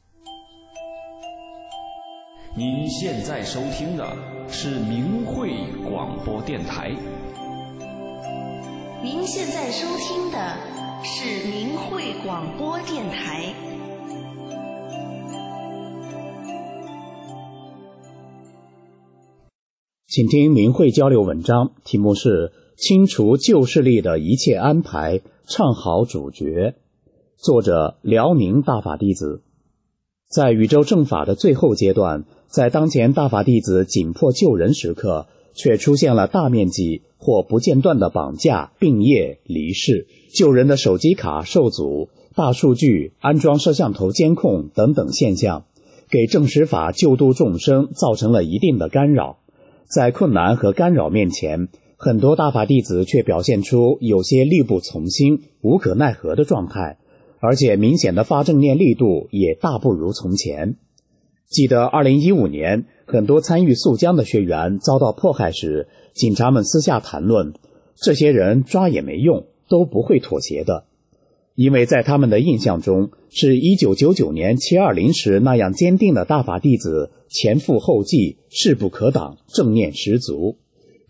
您现在收听的是明慧广播电台。 您现在收听的是明慧广播电台。 请听明慧交流文章，题目是清除旧势力的一切安排，唱好主角。作者辽宁大法弟子。在宇宙正法的最后阶段，在当前大法弟子紧迫救人时刻，却出现了大面积或不间断的绑架、病业、离世、救人的手机卡受阻、大数据、安装摄像头监控等等现象，给正实法救度众生造成了一定的干扰。在困难和干扰面前，很多大法弟子却表现出有些力不从心、无可奈何的状态，而且明显的发正念力度也大不如从前。记得二零一五年，很多参与肃江的学员遭到迫害时，警察们私下谈论，这些人抓也没用，都不会妥协的。因为在他们的印象中，是一九九九年七二零时那样坚定的大法弟子，前赴后继，势不可挡，正念十足。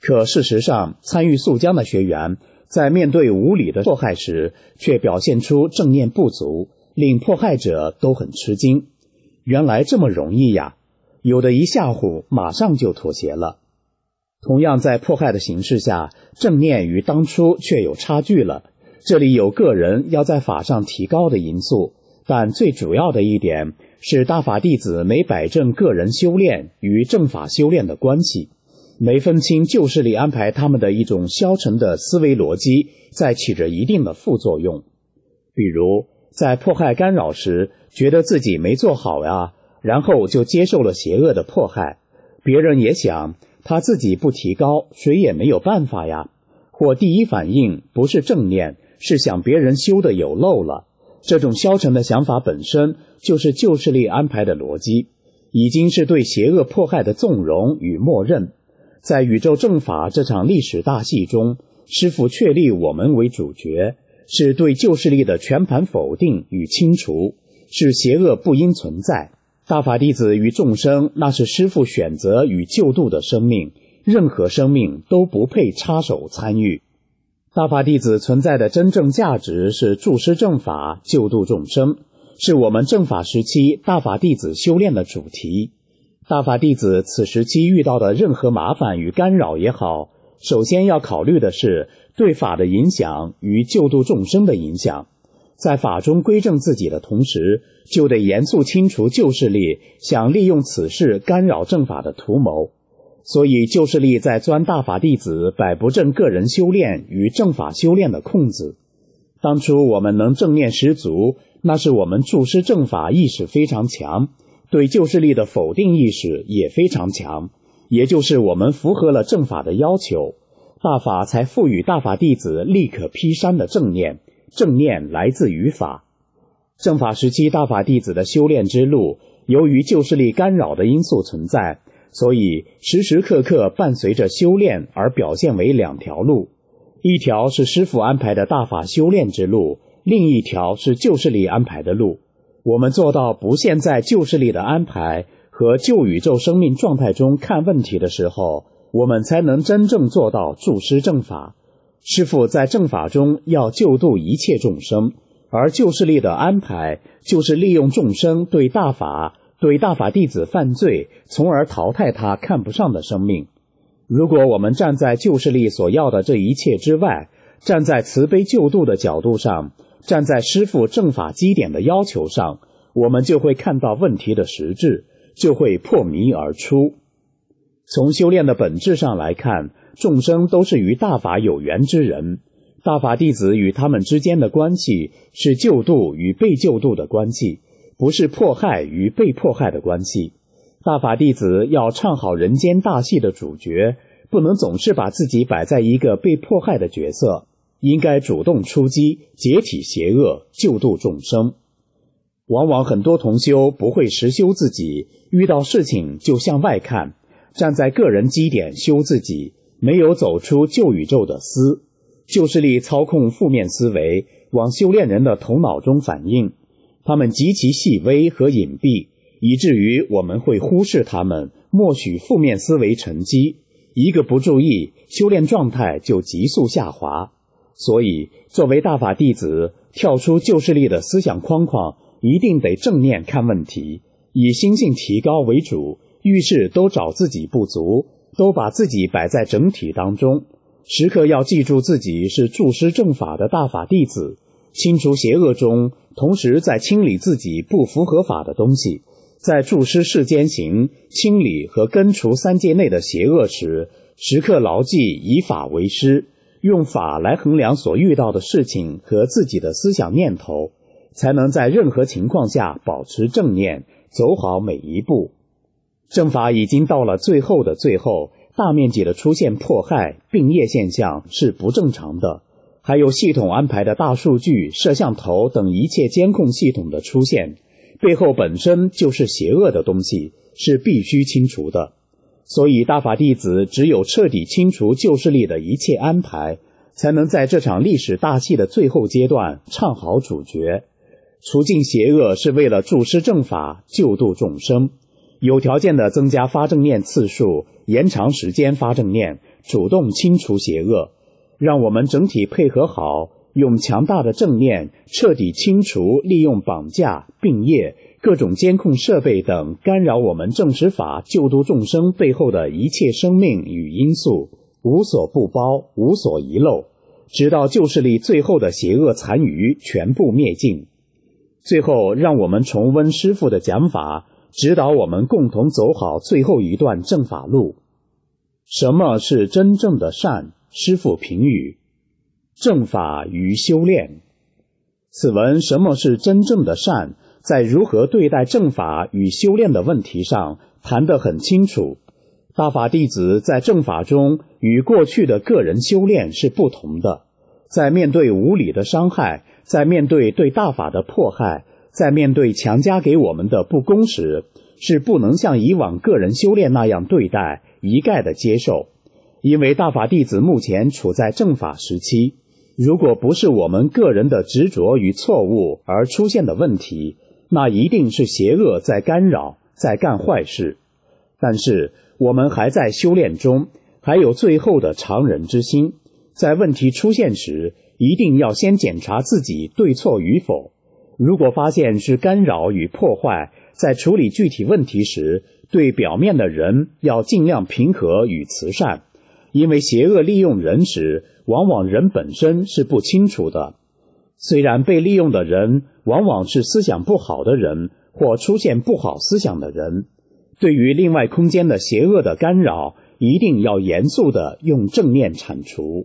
可事实上，参与肃江的学员在面对无理的迫害时，却表现出正念不足，令迫害者都很吃惊。原来这么容易呀，有的一吓唬，马上就妥协了。同样在迫害的形势下，正念与当初却有差距了。这里有个人要在法上提高的因素，但最主要的一点是大法弟子没摆正个人修炼与正法修炼的关系，没分清旧势力安排他们的一种消沉的思维逻辑在起着一定的副作用。比如在迫害干扰时，觉得自己没做好呀，然后就接受了邪恶的迫害。别人也想他自己不提高，谁也没有办法呀。或第一反应不是正念，是想别人修的有漏了。这种消沉的想法本身就是旧势力安排的逻辑，已经是对邪恶迫害的纵容与默认。在宇宙正法这场历史大戏中，师父确立我们为主角，是对旧势力的全盘否定与清除，是邪恶不应存在。大法弟子与众生，那是师父选择与救度的生命，任何生命都不配插手参与。大法弟子存在的真正价值是助师正法，救度众生，是我们正法时期大法弟子修炼的主题。大法弟子此时期遇到的任何麻烦与干扰也好，首先要考虑的是对法的影响与救度众生的影响。在法中归正自己的同时，就得严肃清除旧势力想利用此事干扰正法的图谋。所以旧势力在钻大法弟子摆不正个人修炼与正法修炼的空子。当初我们能正念十足，那是我们助师正法意识非常强，对旧势力的否定意识也非常强，也就是我们符合了正法的要求，大法才赋予大法弟子立可劈山的正念，正念来自于法。正法时期大法弟子的修炼之路，由于旧势力干扰的因素存在，所以时时刻刻伴随着修炼而表现为两条路，一条是师父安排的大法修炼之路，另一条是旧势力安排的路。我们做到不陷在旧势力的安排和旧宇宙生命状态中看问题的时候，我们才能真正做到助师正法。师父在正法中要救度一切众生，而旧势力的安排就是利用众生对大法对大法弟子犯罪，从而淘汰他看不上的生命。如果我们站在旧势力所要的这一切之外，站在慈悲救度的角度上，站在师父正法基点的要求上，我们就会看到问题的实质，就会破迷而出。从修炼的本质上来看，众生都是与大法有缘之人，大法弟子与他们之间的关系是救度与被救度的关系，不是迫害与被迫害的关系。大法弟子要唱好人间大戏的主角，不能总是把自己摆在一个被迫害的角色，应该主动出击，解体邪恶，救度众生。往往很多同修不会实修自己，遇到事情就向外看，站在个人基点修自己，没有走出旧宇宙的思。旧势力操控负面思维往修炼人的头脑中反映，他们极其细微和隐蔽，以至于我们会忽视他们，默许负面思维沉积，一个不注意，修炼状态就急速下滑。所以作为大法弟子，跳出旧势力的思想框框，一定得正念看问题，以心性提高为主，遇事都找自己不足，都把自己摆在整体当中，时刻要记住自己是助师正法的大法弟子，清除邪恶中，同时在清理自己不符合法的东西。在助师世间行，清理和根除三界内的邪恶时，时刻牢记以法为师，用法来衡量所遇到的事情和自己的思想念头，才能在任何情况下保持正念，走好每一步。正法已经到了最后的最后，大面积的出现迫害、病业现象是不正常的，还有系统安排的大数据、摄像头等一切监控系统的出现，背后本身就是邪恶的东西，是必须清除的。所以大法弟子只有彻底清除旧势力的一切安排，才能在这场历史大戏的最后阶段唱好主角。除尽邪恶是为了助师正法，救度众生。 有条件地增加发正念次数，延长时间发正念，主动清除邪恶，让我们整体配合好，用强大的正念彻底清除利用绑架、病业、各种监控设备等干扰我们正实法救度众生背后的一切生命与因素，无所不包，无所遗漏，直到旧势力最后的邪恶残余全部灭尽。最后让我们重温师父的讲法，指导我们共同走好最后一段正法路。什么是真正的善？师父评语：正法与修炼。此文什么是真正的善，在如何对待正法与修炼的问题上谈得很清楚。大法弟子在正法中与过去的个人修炼是不同的，在面对无理的伤害，在面对对大法的迫害，在面对强加给我们的不公时，是不能像以往个人修炼那样对待，一概的接受。因为大法弟子目前处在正法时期，如果不是我们个人的执着与错误而出现的问题，那一定是邪恶在干扰，在干坏事。但是我们还在修炼中，还有最后的常人之心，在问题出现时，一定要先检查自己对错与否。如果发现是干扰与破坏，在处理具体问题时，对表面的人要尽量平和与慈善，因为邪恶利用人时，往往人本身是不清楚的。虽然被利用的人往往是思想不好的人，或出现不好思想的人，对于另外空间的邪恶的干扰，一定要严肃地用正念铲除。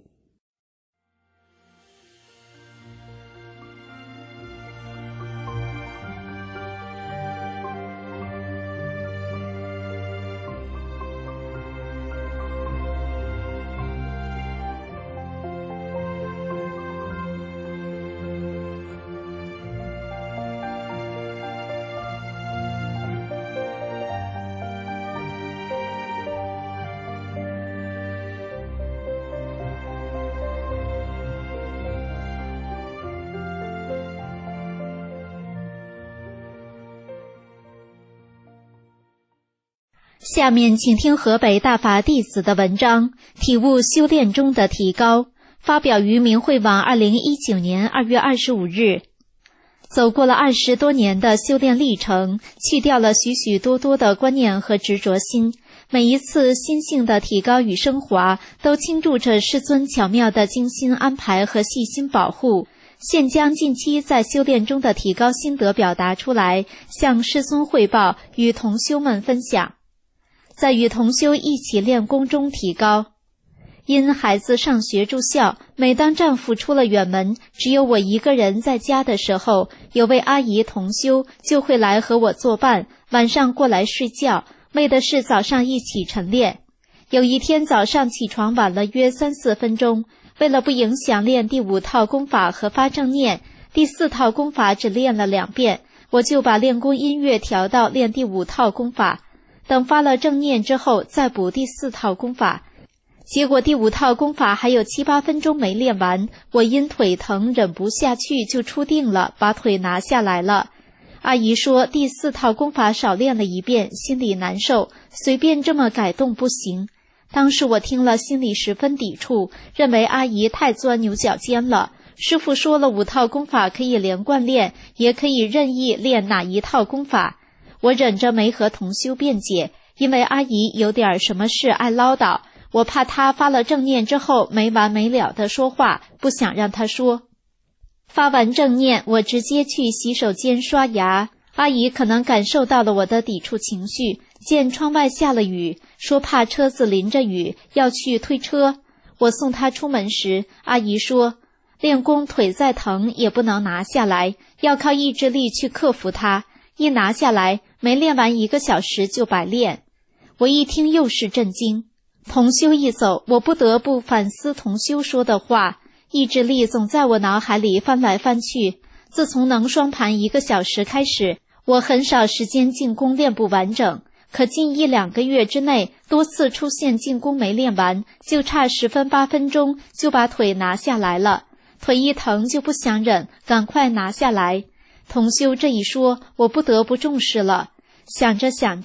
下面请听河北大法弟子的文章《体悟修炼中的提高》，发表于明慧网二零一九年二月二十五日。走过了二十多年的修炼历程，去掉了许许多多的观念和执着心，每一次心性的提高与升华，都倾注着师尊巧妙的精心安排和细心保护。现将近期在修炼中的提高心得表达出来，向师尊汇报，与同修们分享。在与同修一起练功中提高。因孩子上学住校，每当丈夫出了远门，只有我一个人在家的时候，有位阿姨同修就会来和我作伴，晚上过来睡觉，为的是早上一起晨练。有一天早上起床晚了约三四分钟，为了不影响练第五套功法和发正念，第四套功法只练了两遍，我就把练功音乐调到练第五套功法。等发了正念之后，再补第四套功法。结果第五套功法还有七八分钟没练完，我因腿疼忍不下去就出定了，把腿拿下来了。阿姨说第四套功法少练了一遍，心里难受，随便这么改动不行。当时我听了心里十分抵触，认为阿姨太钻牛角尖了。师父说了五套功法可以连贯练，也可以任意练哪一套功法。我忍着没和同修辩解，因为阿姨有点什么事爱唠叨，我怕她发了正念之后没完没了的说话，不想让她说。发完正念，我直接去洗手间刷牙。阿姨可能感受到了我的抵触情绪，见窗外下了雨，说怕车子淋着雨，要去推车。我送她出门时，阿姨说，练功腿再疼也不能拿下来，要靠意志力去克服它。一拿下来，没练完一个小时就白练。我一听又是震惊。同修一走，我不得不反思同修说的话，意志力总在我脑海里翻来翻去。自从能双盘一个小时开始，我很少时间进攻练不完整，可近一两个月之内，多次出现进攻没练完，就差十分八分钟就把腿拿下来了。腿一疼就不想忍，赶快拿下来。同修这一说，我不得不重视了。想着想着，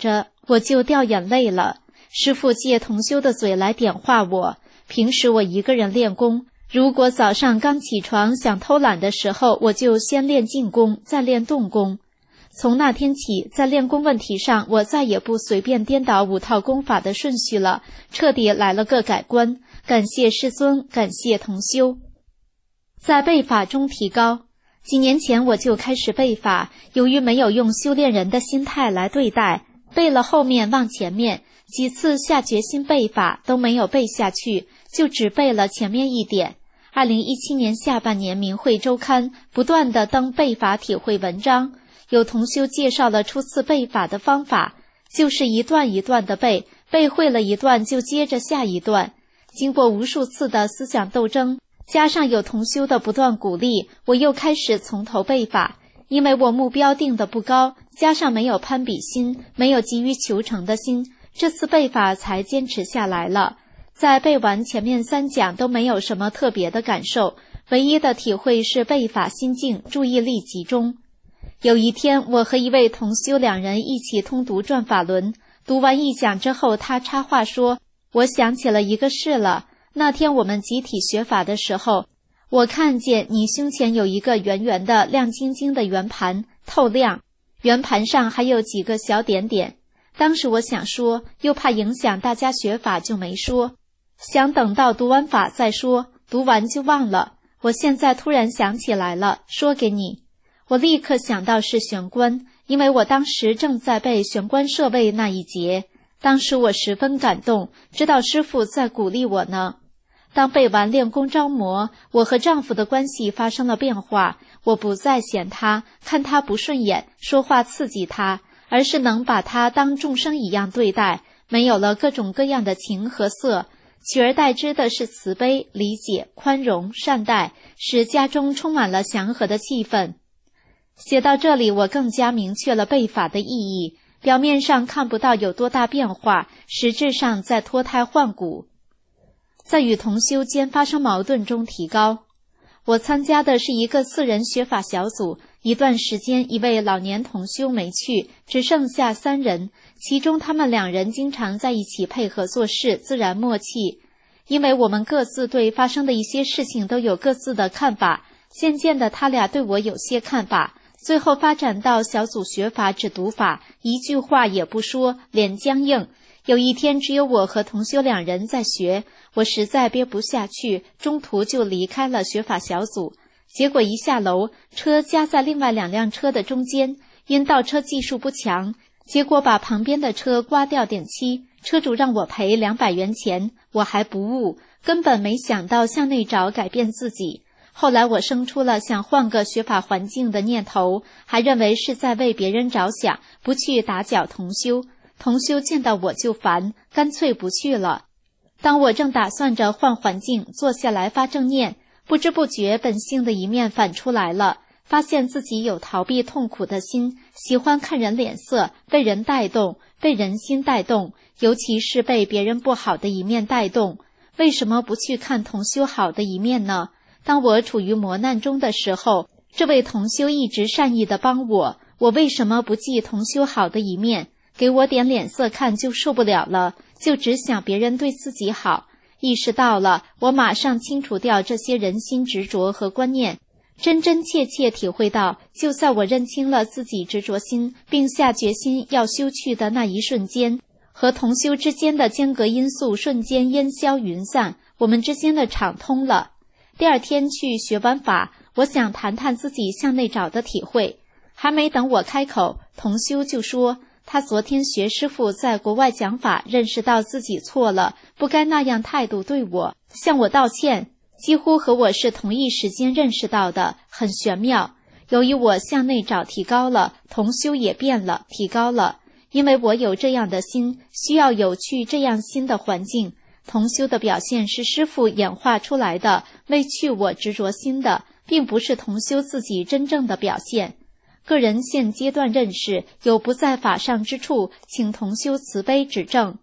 我就掉眼泪了。师父借同修的嘴来点化我。平时我一个人练功，如果早上刚起床想偷懒的时候，我就先练静功，再练动功。从那天起，在练功问题上，我再也不随便颠倒五套功法的顺序了，彻底来了个改观。感谢师尊，感谢同修。在背法中提高。几年前我就开始背法，由于没有用修炼人的心态来对待，背了后面忘前面，几次下决心背法都没有背下去，就只背了前面一点。二零一七年下半年，明慧周刊不断地登背法体会文章，有同修介绍了初次背法的方法，就是一段一段的背，背会了一段就接着下一段。经过无数次的思想斗争，加上有同修的不断鼓励，我又开始从头背法。因为我目标定得不高，加上没有攀比心，没有急于求成的心，这次背法才坚持下来了。在背完前面三讲都没有什么特别的感受，唯一的体会是背法心静，注意力集中。有一天，我和一位同修两人一起通读转法轮，读完一讲之后，他插话说，我想起了一个事了。那天我们集体学法的时候，我看见你胸前有一个圆圆的亮晶晶的圆盘，透亮，圆盘上还有几个小点点。当时我想说，又怕影响大家学法，就没说，想等到读完法再说，读完就忘了。我现在突然想起来了，说给你。我立刻想到是玄关，因为我当时正在背玄关摄位那一节。当时我十分感动，知道师父在鼓励我呢。当背完练功招魔，我和丈夫的关系发生了变化，我不再嫌他，看他不顺眼，说话刺激他，而是能把他当众生一样对待，没有了各种各样的情和色，取而代之的是慈悲、理解、宽容、善待，使家中充满了祥和的气氛。写到这里，我更加明确了背法的意义，表面上看不到有多大变化，实质上在脱胎换骨。在与同修间发生矛盾中提高。我参加的是一个四人学法小组，一段时间一位老年同修没去，只剩下三人，其中他们两人经常在一起配合做事，自然默契。因为我们各自对发生的一些事情都有各自的看法，渐渐的他俩对我有些看法，最后发展到小组学法只读法，一句话也不说，脸僵硬。有一天只有我和同修两人在学，我实在憋不下去，中途就离开了学法小组。结果一下楼，车夹在另外两辆车的中间，因倒车技术不强，结果把旁边的车刮掉点漆，车主让我赔两百元钱，我还不悟，根本没想到向内找改变自己。后来我生出了想换个学法环境的念头，还认为是在为别人着想，不去打搅同修。同修见到我就烦，干脆不去了。当我正打算着换环境，坐下来发正念，不知不觉本性的一面反出来了，发现自己有逃避痛苦的心，喜欢看人脸色，被人带动，被人心带动，尤其是被别人不好的一面带动。为什么不去看同修好的一面呢？当我处于磨难中的时候，这位同修一直善意的帮我，我为什么不记同修好的一面？给我点脸色看就受不了了，就只想别人对自己好。意识到了，我马上清除掉这些人心执着和观念，真真切切体会到，就在我认清了自己执着心，并下决心要修去的那一瞬间，和同修之间的间隔因素瞬间烟消云散，我们之间的场通了。第二天去学完法，我想谈谈自己向内找的体会，还没等我开口，同修就说他昨天学师父在国外讲法，认识到自己错了，不该那样态度对我，向我道歉。几乎和我是同一时间认识到的，很玄妙。由于我向内找提高了，同修也变了，提高了。因为我有这样的心，需要有去这样新的环境。同修的表现是师父演化出来的，为去我执着心的，并不是同修自己真正的表现。个人现阶段认识有不在法上之处，请同修慈悲指正。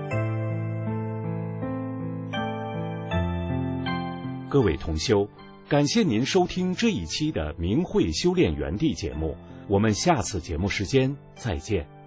各位同修， 感谢您收听这一期的明慧修炼园地节目，我们下次节目时间再见。